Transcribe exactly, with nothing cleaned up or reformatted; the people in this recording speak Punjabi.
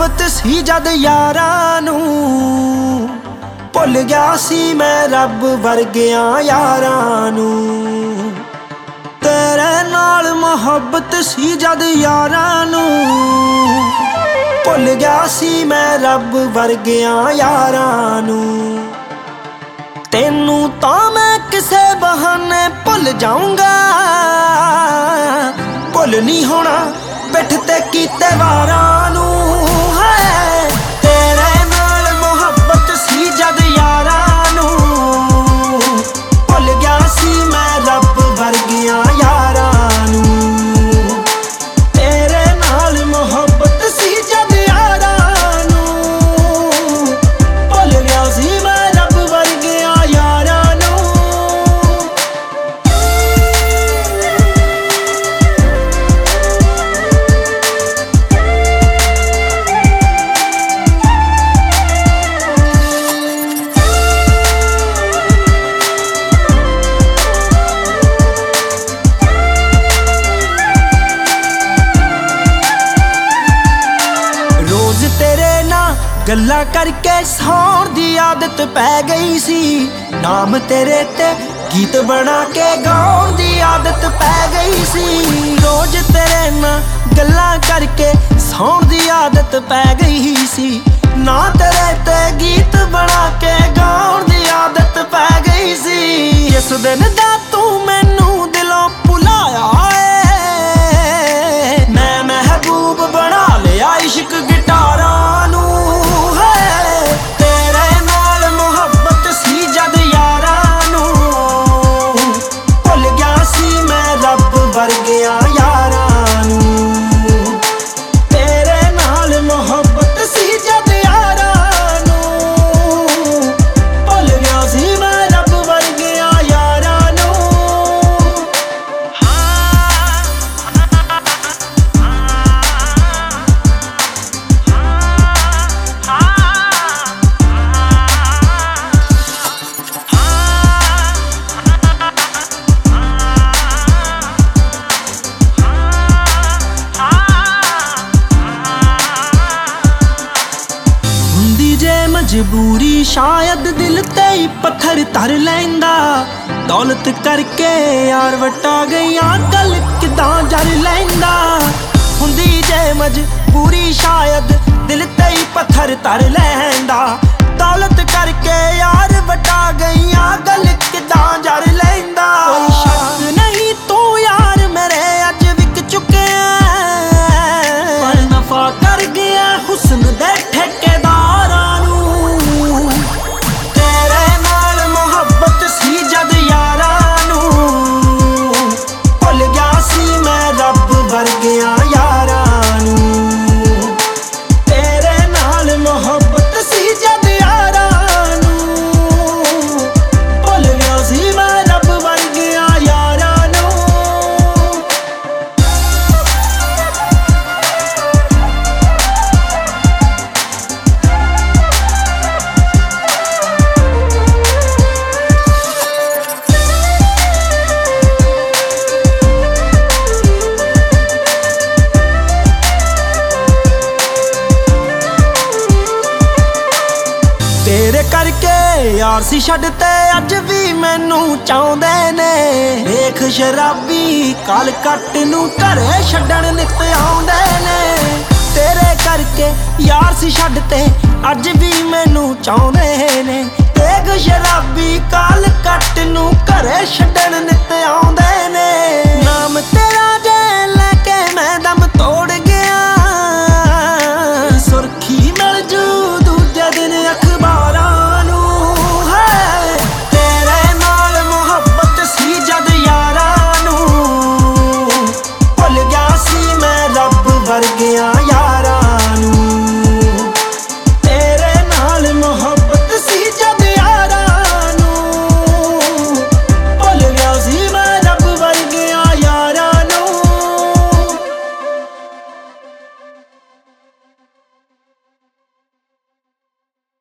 ਮੁਹੱਬਤ ਸੀ ਜਦ ਯਾਰਾਂ ਨੂੰ, ਭੁੱਲ ਗਿਆ ਸੀ ਮੈਂ ਰੱਬ ਵਰਗਿਆਂ ਯਾਰਾਂ ਨੂੰ। ਤੇਰੇ ਨਾਲ ਮੁਹੱਬਤ ਸੀ ਜਦ ਯਾਰਾਂ ਨੂੰ, ਭੁੱਲ ਗਿਆ ਸੀ ਮੈਂ ਰੱਬ ਵਰਗਿਆਂ ਯਾਰਾਂ ਨੂੰ। ਤੈਨੂੰ ਤਾਂ ਮੈਂ ਕਿਸੇ ਬਹਾਨੇ ਭੁੱਲ ਜਾਊਂਗਾ, ਭੁੱਲ ਨਹੀਂ ਹੋਣਾ ਪਿੱਠ ਤੇ ਕੀਤੇ ਵਾਰਾਂ ਨੂੰ। ਹੈ ਤੇਰੇ ਨਾਲ ਮੁਹੱਬਤ ਸੀ ਜਦ ਯਾਰਾਂ ਨੂੰ, ਭੁੱਲ ਗਿਆ ਸੀ ਮੈਂ ਰੱਬ ਵਰਗਿਆਂ ਯਾਰਾਂ ਨੂੰ। ਤੇਰੇ ਨਾਲ ਮੁਹੱਬਤ ਸੀ ਜਦ ਯਾਰਾਂ ਨੂੰ, ਭੁੱਲ ਗਿਆ ਸੀ ਮੈਂ ਰੱਬ ਵਰਗਿਆਂ ਯਾਰਾਂ ਨੂੰ। ਰੋਜ਼ ਤੇਰੇ ਨਾਲ ਗੱਲਾਂ ਕਰਕੇ ਸੌਣ ਦੀ ਆਦਤ ਪੈ ਗਈ ਸੀ, ਨਾਮ ਤੇਰੇ ਤੇ ਗੀਤ ਬਣਾ ਕੇ ਗਾਉਣ ਦੀ ਆਦਤ ਪੈ ਗਈ ਸੀ। ਰੋਜ਼ ਤੇਰੇ ਨਾਲ ਗੱਲਾਂ ਕਰਕੇ ਸੌਣ ਦੀ ਆਦਤ ਪੈ ਗਈ ਸੀ, ਨਾ ਤੇਰੇ ਤੇ ਗੀਤ ਬਣਾ ਕੇ ਗਾਉਣ ਦੀ ਆਦਤ ਪੈ ਗਈ ਸੀ। ਇਸ ਦਿਨ ਦਾ ਤੂੰ ਮੈਨੂੰ ਦਿਲੋਂ ਭੁਲਾਇਆ ਏ, ਮੈਂ ਮਹਿਬੂਬ ਬਣਾ ਲਿਆ ਇਸ਼ਕ ਗਿਟਾਰਾਂ ਨੂੰ। ਹੈ ਤੇਰੇ ਨਾਲ ਮੁਹੱਬਤ ਸੀ ਜਦ ਯਾਰਾਂ ਨੂੰ, ਭੁੱਲ ਗਿਆ ਸੀ ਮੈਂ ਰੱਬ ਵਰਗਿਆਂ ਯਾਰਾਂ ਨੂੰ। ਤੇਰੇ ਨਾਲ ਮੁਹੱਬਤ ਸੀ ਜਦ ਯਾਰਾਂ ਨੂੰ, ਭੁੱਲ ਗਿਆ ਸੀ ਮੈਂ ਰੱਬ ਵਰਗਿਆਂ ਯਾਰਾਂ ਨੂੰ। ਹੁੰਦੀ ਜੇ ਮਜਬੂਰੀ ਸ਼ਾਇਦ ਦਿਲ ਤੇ ਹੀ ਪੱਥਰ ਧਰ ਲੈਂਦਾ, ਦੌਲਤ ਕਰਕੇ ਯਾਰ ਵਟਾ ਗਈਆਂ ਗੱਲ ਕਿਦਾਂ ਜਰ ਲੈਂਦਾ। ਹੁੰਦੀ ਜੇ ਮਜਬੂਰੀ ਸ਼ਾਇਦ ਦਿਲ ਤੇ ਹੀ ਪੱਥਰ ਧਰ ਲੈਂਦਾ, ਦੌਲਤ ਕਰਕੇ ਯਾਰ ਵਟਾ ਗਈਆਂ ਗੱਲ ਕਿਦਾਂ ਜਰ ਲੈਂਦਾ। ਕੋਈ ਸ਼ੱਕ ਨਹੀਂ ਤੂੰ ਯਾਰ ਮੇਰੇ ਅੱਜ ਵਿਕ ਚੁੱਕਿਆ, ਪਰ ਨਫਾ ਕਰ ਗਿਆ ਹੁਸਨ ਦੇ ਠੇਕੇਦਾਰਾਂ ਨੂੰ। ਤੇਰੇ ਨਾਲ ਮੁਹੱਬਤ ਸੀ ਜਦ ਯਾਰਾਂ ਨੂੰ, ਭੁੱਲ ਗਿਆ ਸੀ ਮੈਂ ਰੱਬ ਵਰਗਿਆਂ ਯਾਰਾਂ ਨੂੰ। ਤੇਰੇ ਨਾਲ ਮੁਹੱਬਤ ਸੀ ਜਦ ਯਾਰਾਂ ਨੂੰ, ਭੁੱਲ ਗਿਆ ਸੀ ਮੈਂ ਰੱਬ ਵਰਗਿਆਂ ਯਾਰਾਂ ਨੂੰ। ਤੇਰੇ ਕਰਕੇ ਯਾਰ ਸੀ ਛੱਡ ਤੇ ਅੱਜ ਵੀ ਮੈਨੂੰ ਚਾਹੁੰਦੇ ਨੇ। ਵੇਖ ਸ਼ਰਾਬੀ ਕਾਲ ਕੱਟ ਨੂੰ ਘਰੇ ਛੱਡਣ ਨਿੱਤ ਆਉਂਦੇ ਨੇ। ਤੇਰੇ ਕਰਕੇ ਯਾਰ ਸੀ ਛੱਡ ਤੇ ਅੱਜ ਵੀ ਮੈਨੂੰ ਚਾਹੁੰਦੇ ਨੇ। ਵੇਖ ਸ਼ਰਾਬੀ ਕਾਲ ਕੱਟ ਨੂੰ ਘਰੇ ਛੱਡਣ ਨਿੱਤ ਆਉਂਦੇ